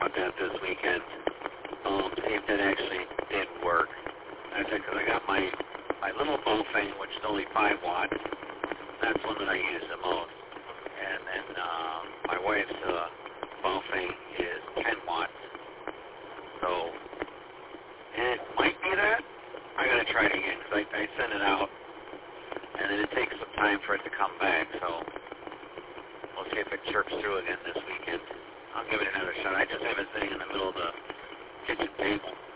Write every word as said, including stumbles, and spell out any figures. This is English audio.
about that this weekend. Um, see if that actually did work. I said, because I got my, my little Baofeng, which is only five watts. That's one that I use the most. And then uh, my wife's uh, Baofeng is ten watts. So, it might be that. I got to try it again, because I, I sent it out. And then it takes some time for it to come back, so we'll see if it chirps through again this weekend. I'll give it another shot. I just have it sitting in the middle of the kitchen table.